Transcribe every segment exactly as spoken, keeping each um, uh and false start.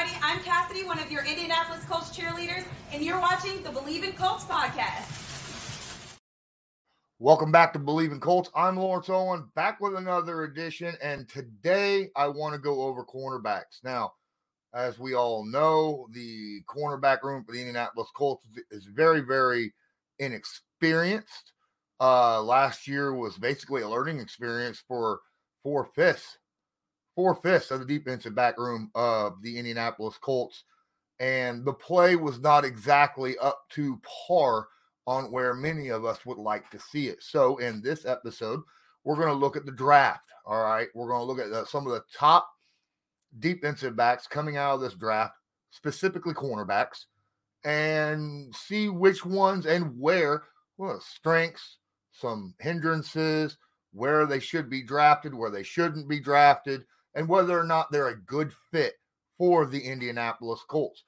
everybody. I'm Cassidy, one of your Indianapolis Colts cheerleaders, and you're watching the Believe in Colts podcast. Welcome back to Believe in Colts. I'm Lawrence Owen, back with another edition, and today I want to go over cornerbacks. Now, as we all know, the cornerback room for the Indianapolis Colts is very, very inexperienced. Uh, last year was basically a learning experience for four-fifths, four-fifths of the defensive back room of the Indianapolis Colts, and the play was not exactly up to par on where many of us would like to see it. So in this episode, we're going to look at the draft. All right. We're going to look at the, some of the top defensive backs coming out of this draft, specifically cornerbacks, and see which ones and where, well, strengths, some hindrances, where they should be drafted, where they shouldn't be drafted, and whether or not they're a good fit for the Indianapolis Colts.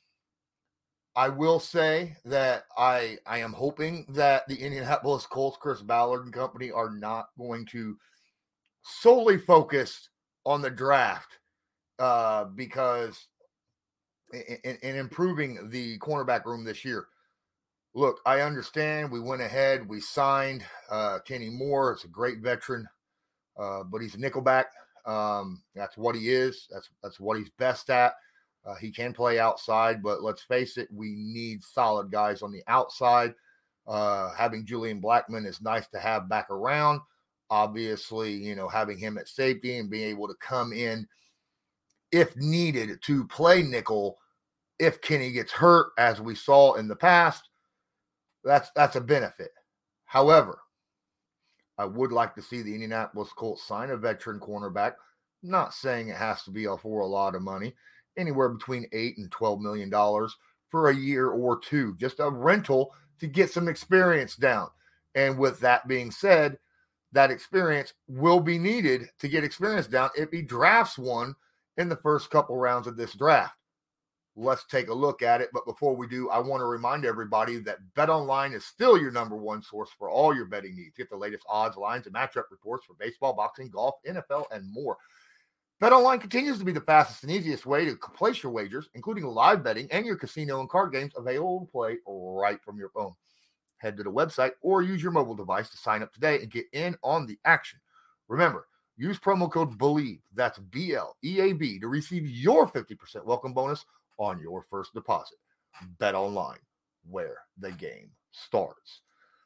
I will say that I I am hoping that the Indianapolis Colts, Chris Ballard and company, are not going to solely focus on the draft uh, because in, in improving the cornerback room this year. Look, I understand we went ahead, we signed uh, Kenny Moore. It's a great veteran, uh, but he's a nickelback. Um, that's what he is. That's that's what he's best at. Uh, he can play outside, but let's face it, we need solid guys on the outside. Uh, having Julian Blackmon is nice to have back around. Obviously, you know, having him at safety and being able to come in if needed to play nickel if Kenny gets hurt, as we saw in the past, that's that's a benefit. However, I would like to see the Indianapolis Colts sign a veteran cornerback. I'm not saying it has to be for a lot of money. Anywhere between eight and twelve million dollars for a year or two, just a rental to get some experience down. And with that being said, that experience will be needed to get experience down if he drafts one in the first couple rounds of this draft. Let's take a look at it. But before we do, I want to remind everybody that BetOnline is still your number one source for all your betting needs. Get the latest odds, lines, and matchup reports for baseball, boxing, golf, N F L, and more. BetOnline continues to be the fastest and easiest way to place your wagers, including live betting and your casino and card games available to play right from your phone. Head to the website or use your mobile device to sign up today and get in on the action. Remember, use promo code BELIEVE, that's B L E A B, to receive your fifty percent welcome bonus on your first deposit. BetOnline, where the game starts.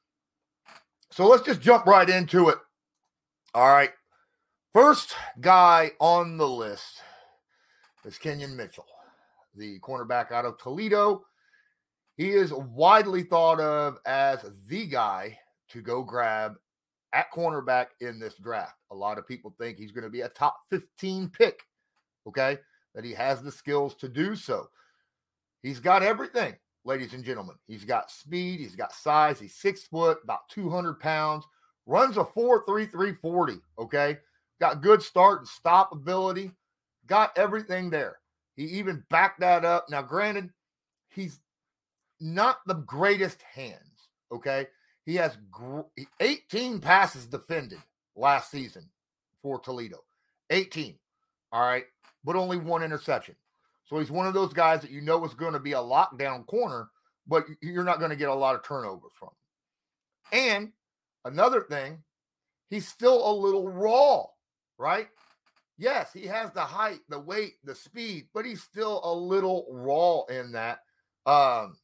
So let's just jump right into it. All right. First guy on the list is Kenyon Mitchell, the cornerback out of Toledo. He is widely thought of as the guy to go grab at cornerback in this draft. A lot of people think he's going to be a top fifteen pick, okay, that he has the skills to do so. He's got everything, ladies and gentlemen. He's got speed. He's got size. He's six foot, about two hundred pounds, runs a four three three forty, okay? Got good start and stop ability. Got everything there. He even backed that up. Now, granted, he's not the greatest hands, okay? He has gr- eighteen passes defended last season for Toledo. eighteen, all right? But only one interception. So he's one of those guys that you know is going to be a lockdown corner, but you're not going to get a lot of turnovers from him. And another thing, he's still a little raw. Right? Yes, he has the height, the weight, the speed, but he's still a little raw in that. Um,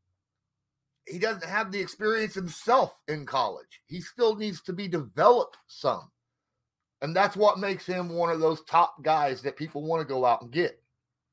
he doesn't have the experience himself in college. He still needs to be developed some. And that's what makes him one of those top guys that people want to go out and get.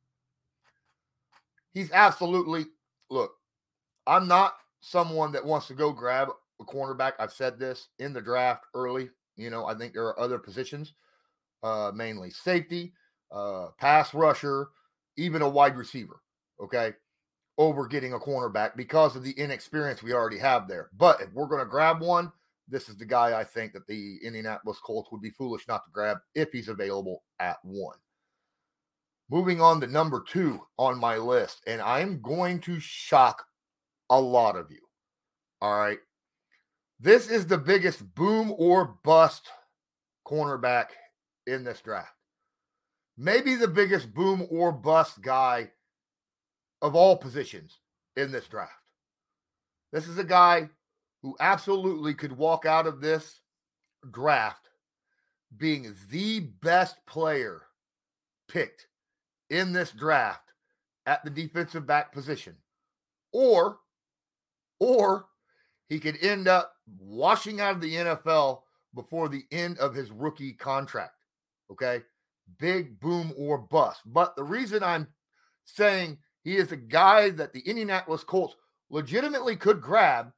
He's absolutely, look, I'm not someone that wants to go grab a cornerback. I've said this in the draft early. You know, I think there are other positions. Uh, mainly safety, uh, pass rusher, even a wide receiver, okay, over getting a cornerback because of the inexperience we already have there. But if we're going to grab one, this is the guy I think that the Indianapolis Colts would be foolish not to grab if he's available at one. Moving on to number two on my list, and I'm going to shock a lot of you, all right? This is the biggest boom or bust cornerback in this draft. maybe the biggest boom or bust guy of all positions in this draft. This is a guy who absolutely could walk out of this draft being the best player picked in this draft at the defensive back position. Or, or he could end up washing out of the N F L before the end of his rookie contract. Okay? Big boom or bust. But the reason I'm saying he is a guy that the Indianapolis Colts legitimately could grab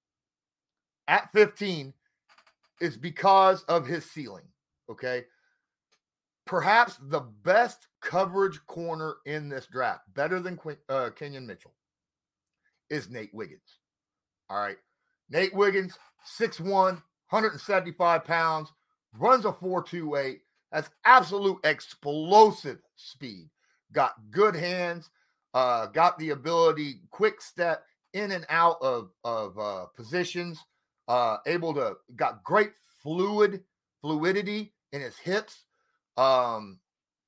at fifteen is because of his ceiling. Okay? Perhaps the best coverage corner in this draft, better than Quin- uh, Kenyon Mitchell, is Nate Wiggins. All right. Nate Wiggins, six one, one hundred seventy-five pounds, runs a four two eight, has absolute explosive speed, got good hands, uh, got the ability, quick step in and out of, of uh, positions, uh, able to, got great fluid, fluidity in his hips, um,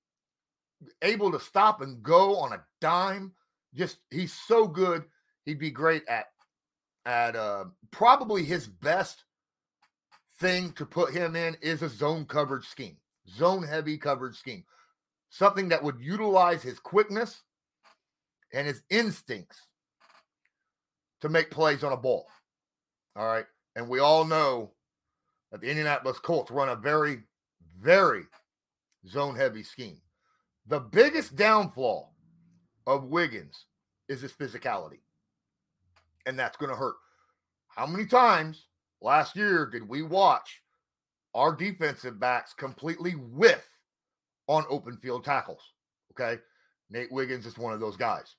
able to stop and go on a dime. Just, he's so good. He'd be great at, at uh, probably his best thing to put him in is a zone coverage scheme, zone heavy coverage scheme, something that would utilize his quickness and his instincts to make plays on a ball. All right. And we all know that the Indianapolis Colts run a very, very zone heavy scheme. The biggest downfall of Wiggins is his physicality. And that's going to hurt. How many times last year did we watch our defensive backs completely whiff on open field tackles? Okay. Nate Wiggins is one of those guys.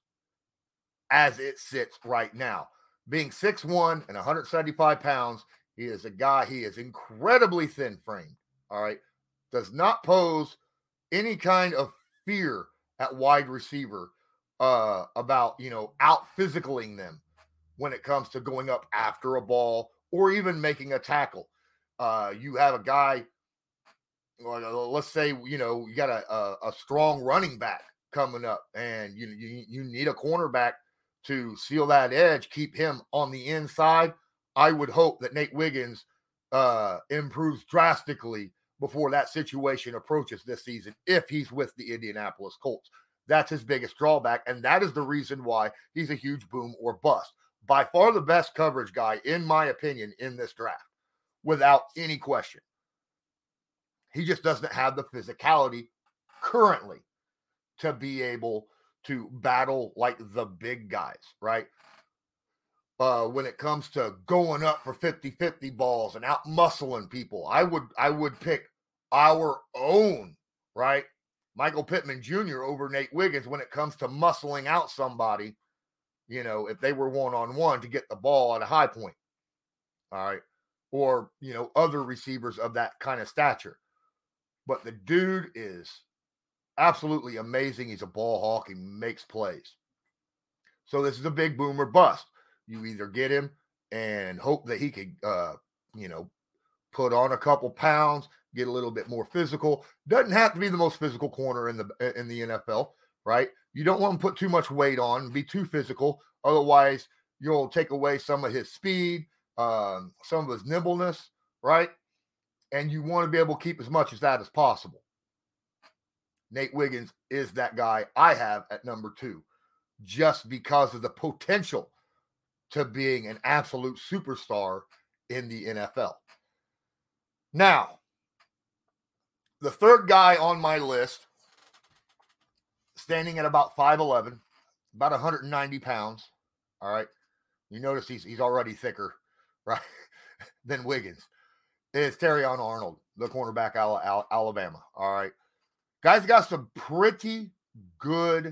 As it sits right now, being six one and one hundred seventy-five pounds, he is a guy, he is incredibly thin framed. All right. Does not pose any kind of fear at wide receiver uh, about, you know, out physicaling them when it comes to going up after a ball or even making a tackle. Uh, you have a guy, let's say, you know, you got a, a, a strong running back coming up and you, you, you need a cornerback to seal that edge, keep him on the inside. I would hope that Nate Wiggins uh, improves drastically before that situation approaches this season if he's with the Indianapolis Colts. That's his biggest drawback, and that is the reason why he's a huge boom or bust. By far the best coverage guy, in my opinion, in this draft, without any question. He just doesn't have the physicality currently to be able to battle like the big guys, right? Uh, when it comes to going up for fifty-fifty balls and out muscling people, I would I would pick our own, right? Michael Pittman Junior over Nate Wiggins when it comes to muscling out somebody, you know, if they were one-on-one to get the ball at a high point, all right? Or, you know, other receivers of that kind of stature. But the dude is absolutely amazing. He's a ball hawk. He makes plays. So this is a big boom or bust. You either get him and hope that he could, uh, you know, put on a couple pounds, get a little bit more physical. Doesn't have to be the most physical corner in the in the N F L, right? You don't want to put too much weight on and be too physical. Otherwise, you'll take away some of his speed, um, some of his nimbleness, right? And you want to be able to keep as much of that as possible. Nate Wiggins is that guy I have at number two, just because of the potential to being an absolute superstar in the N F L. Now, the third guy on my list, standing at about five eleven, about one hundred ninety pounds, all right? You notice he's he's already thicker, right, than Wiggins, is Terrion Arnold, the cornerback out of Alabama, all right? Guy's got some pretty good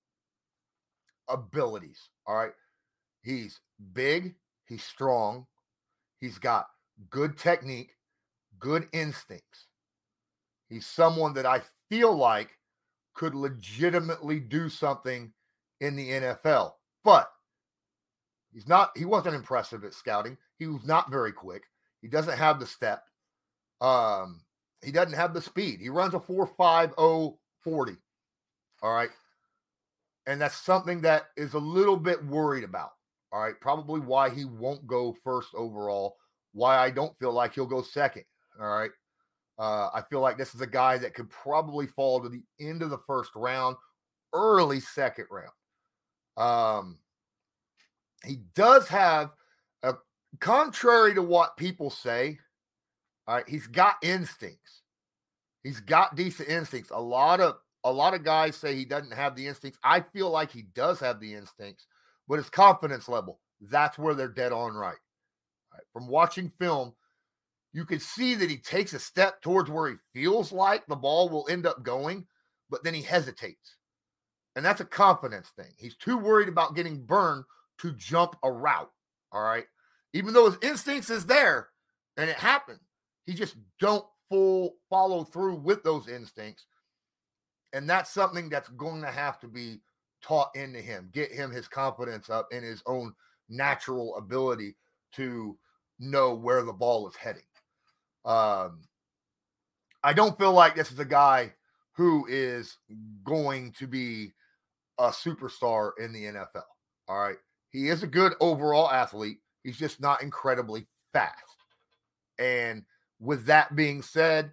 abilities, all right? He's big, he's strong, he's got good technique, good instincts. He's someone that I feel like could legitimately do something in the N F L. But he's not, he wasn't impressive at scouting. He was not very quick. He doesn't have the step. Um, he doesn't have the speed. He runs a four five oh forty. All right. And that's something that is a little bit worried about. All right. Probably why he won't go first overall. Why I don't feel like he'll go second. All right. Uh, I feel like this is a guy that could probably fall to the end of the first round, early second round. Um, he does have a, contrary to what people say, all right, he's got instincts. He's got decent instincts. A lot of a lot of guys say he doesn't have the instincts. I feel like he does have the instincts, but his confidence level, that's where they're dead on right. All right. From watching film, you can see that he takes a step towards where he feels like the ball will end up going, but then he hesitates. And that's a confidence thing. He's too worried about getting burned to jump a route, all right? Even though his instincts is there and it happened, he just don't full follow through with those instincts. And that's something that's going to have to be taught into him, get him his confidence up in his own natural ability to know where the ball is heading. Um, I don't feel like this is a guy who is going to be a superstar in the N F L. All right. He is a good overall athlete. He's just not incredibly fast. And with that being said,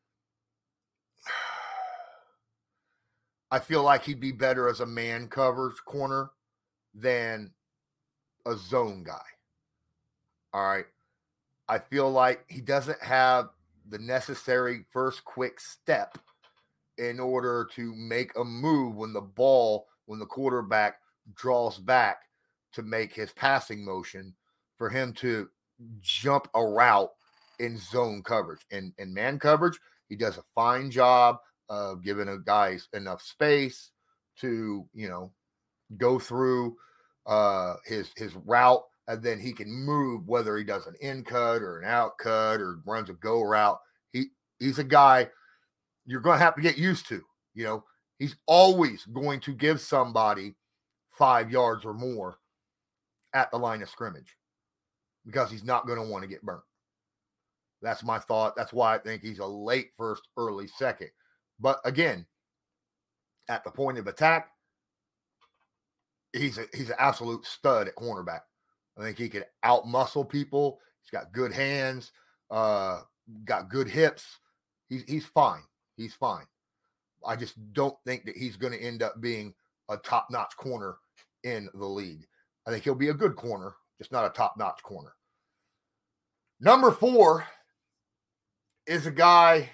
I feel like he'd be better as a man coverage corner than a zone guy. All right. I feel like he doesn't have the necessary first quick step in order to make a move when the ball, when the quarterback draws back to make his passing motion, for him to jump a route in zone coverage. And in man coverage, he does a fine job of giving a guy enough space to, you know, go through uh, his his route, and then he can move, whether he does an in cut or an out cut or runs a go route. He he's a guy you're going to have to get used to. You know, he's always going to give somebody five yards or more at the line of scrimmage because he's not going to want to get burnt. That's my thought. That's why I think he's a late first, early second. But again, at the point of attack, he's a, he's an absolute stud at cornerback. I think he can out-muscle people. He's got good hands, uh, got good hips. He's, he's fine. He's fine. I just don't think that he's going to end up being a top-notch corner in the league. I think he'll be a good corner, just not a top-notch corner. Number four is a guy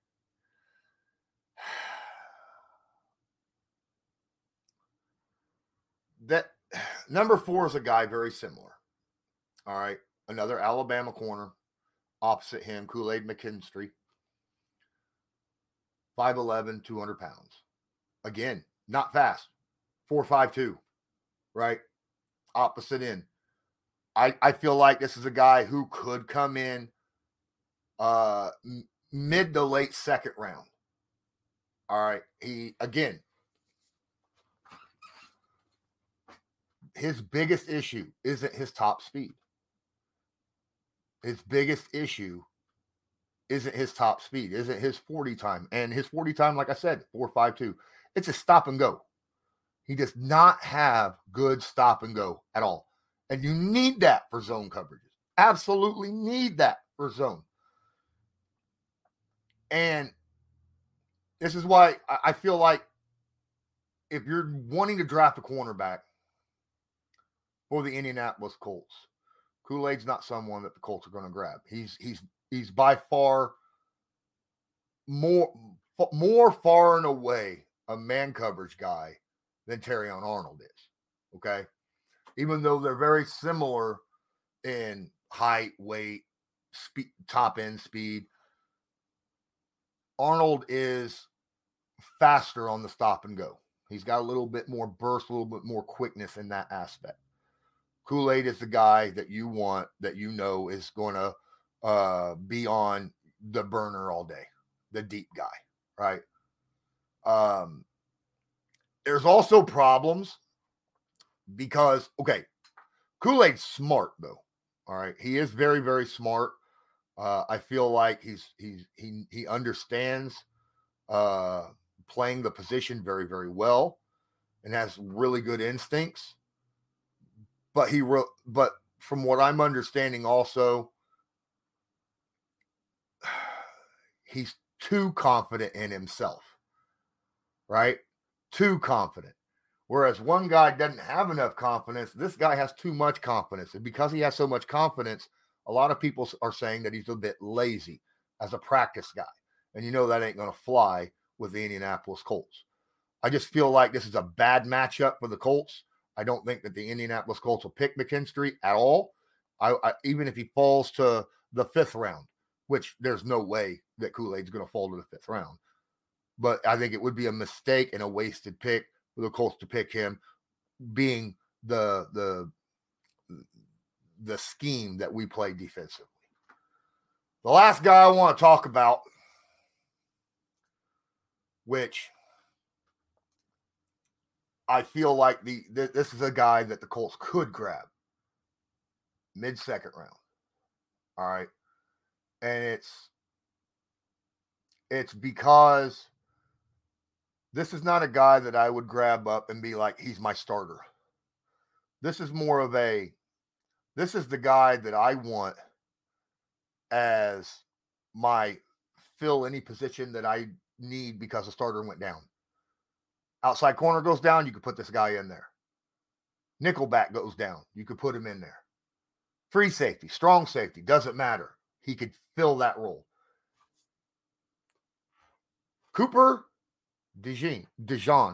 that number four is a guy very similar. All right. Another Alabama corner opposite him, Kool-Aid McKinstry. five eleven, two hundred pounds. Again, not fast. four five two, right? Opposite end. I, I feel like this is a guy who could come in uh, mid to late second round. All right. He, again, his biggest issue isn't his top speed. His biggest issue isn't his top speed, isn't his forty time. And his forty time, like I said, four five two. It's a stop and go. He does not have good stop and go at all. And you need that for zone coverages. Absolutely need that for zone. And this is why I feel like if you're wanting to draft a cornerback for the Indianapolis Colts, Kool-Aid's not someone that the Colts are going to grab. He's he's he's by far more more far and away a man coverage guy than Terrion Arnold is. Okay, even though they're very similar in height, weight, speed, top end speed, Arnold is faster on the stop and go. He's got a little bit more burst, a little bit more quickness in that aspect. Kool-Aid is the guy that you want, that you know is going to uh, be on the burner all day, the deep guy, right? Um, there's also problems because, okay, Kool-Aid's smart though. All right, he is very, very smart. Uh, I feel like he's he's he he understands uh, playing the position very, very well and has really good instincts. But he re- but from what I'm understanding also, he's too confident in himself, right? Too confident. Whereas one guy doesn't have enough confidence, this guy has too much confidence. And because he has so much confidence, a lot of people are saying that he's a bit lazy as a practice guy. And you know that ain't going to fly with the Indianapolis Colts. I just feel like this is a bad matchup for the Colts. I don't think that the Indianapolis Colts will pick McKinstry at all. I, I even if he falls to the fifth round, which there's no way that Kool-Aid's going to fall to the fifth round. But I think it would be a mistake and a wasted pick for the Colts to pick him, being the the the scheme that we play defensively. The last guy I want to talk about, which I feel like the th- this is a guy that the Colts could grab mid-second round. All right. And it's it's because this is not a guy that I would grab up and be like, he's my starter. This is more of a, this is the guy that I want as my fill any position that I need because the starter went down. Outside corner goes down, you could put this guy in there. Nickelback goes down, you could put him in there. Free safety, strong safety, doesn't matter. He could fill that role. Cooper DeJean, DeJean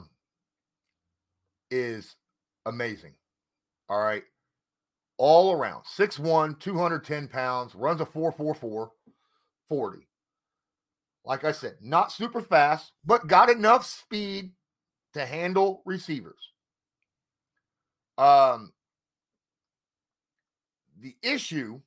is amazing. All right. All around. six one, two hundred ten pounds, runs a four four four, forty. Like I said, not super fast, but got enough speed to handle receivers. Um, the issue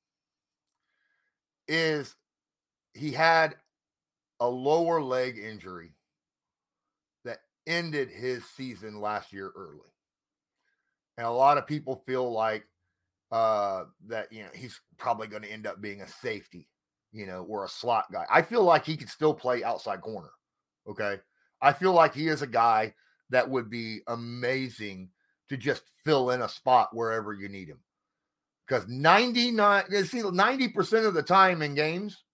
is he had a lower leg injury that ended his season last year early. And a lot of people feel like uh, that, you know, he's probably going to end up being a safety, you know, or a slot guy. I feel like he could still play outside corner. Okay. I feel like he is a guy that would be amazing to just fill in a spot wherever you need him. Because ninety-nine, see, ninety percent of the time in games,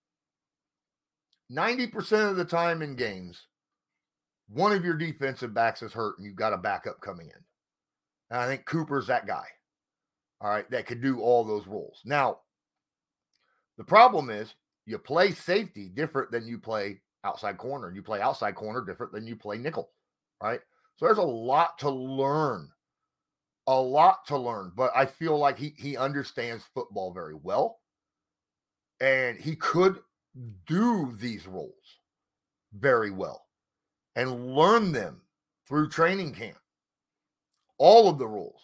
ninety percent of the time in games, one of your defensive backs is hurt and you've got a backup coming in. And I think Cooper's that guy, all right, that could do all those roles. Now, the problem is you play safety different than you play outside corner. You play outside corner different than you play nickel, right? So there's a lot to learn, a lot to learn. But I feel like he he understands football very well, and he could do these roles very well and learn them through training camp. All of the roles.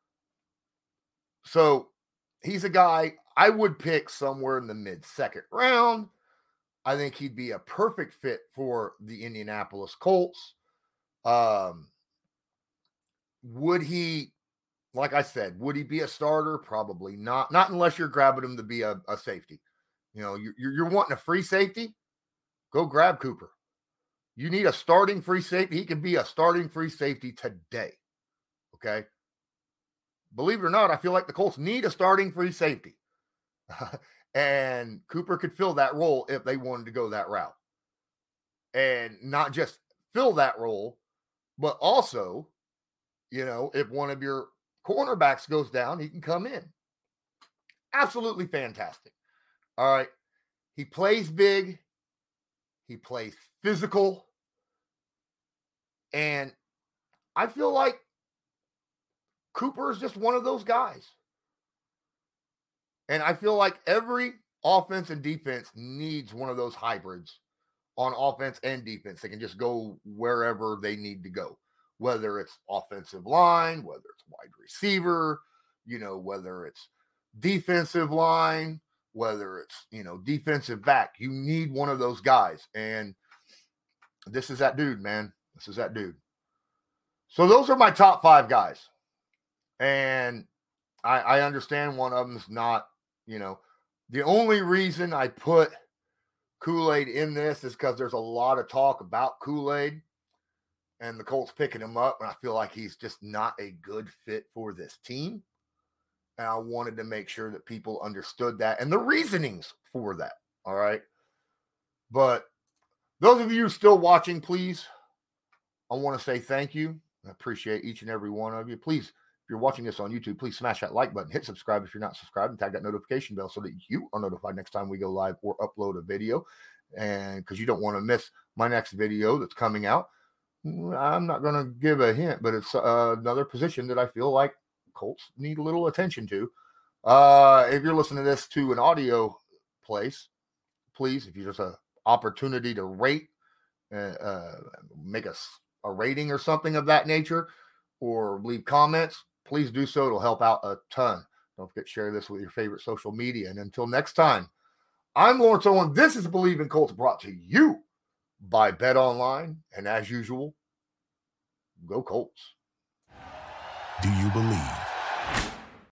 So he's a guy I would pick somewhere in the mid-second round. I think he'd be a perfect fit for the Indianapolis Colts. Um, would he, like I said, would he be a starter? Probably not. Not unless you're grabbing him to be a, a safety. You know, you're, you're wanting a free safety? Go grab Cooper. You need a starting free safety. He can be a starting free safety today. Okay. Believe it or not, I feel like the Colts need a starting free safety. And Cooper could fill that role if they wanted to go that route. And not just fill that role, but also, you know, if one of your cornerbacks goes down, he can come in. Absolutely fantastic. All right. He plays big. He plays physical. And I feel like Cooper is just one of those guys. And I feel like every offense and defense needs one of those hybrids on offense and defense. They can just go wherever they need to go, whether it's offensive line, whether it's wide receiver, you know, whether it's defensive line, whether it's, you know, defensive back. You need one of those guys. And this is that dude, man. This is that dude. So those are my top five guys. And I, I understand one of them is not, you know, the only reason I put Kool-Aid in this is because there's a lot of talk about Kool-Aid and the Colts picking him up. And I feel like he's just not a good fit for this team. And I wanted to make sure that people understood that and the reasonings for that. All right. But those of you still watching, please, I want to say thank you. I appreciate each and every one of you. Please, if you're watching this on YouTube, please smash that like button, hit subscribe if you're not subscribed, and tag that notification bell so that you are notified next time we go live or upload a video. And because you don't want to miss my next video that's coming out. I'm not going to give a hint, but it's uh, another position that I feel like Colts need a little attention to. Uh, if you're listening to this to an audio place, please, if you just an opportunity to rate, uh, uh, make a, a rating or something of that nature, or leave comments, please do so. It'll help out a ton. Don't forget to share this with your favorite social media. And until next time, I'm Lawrence Owen. This is Believe in Colts, brought to you by Bet Online. And as usual, go Colts. Do you believe?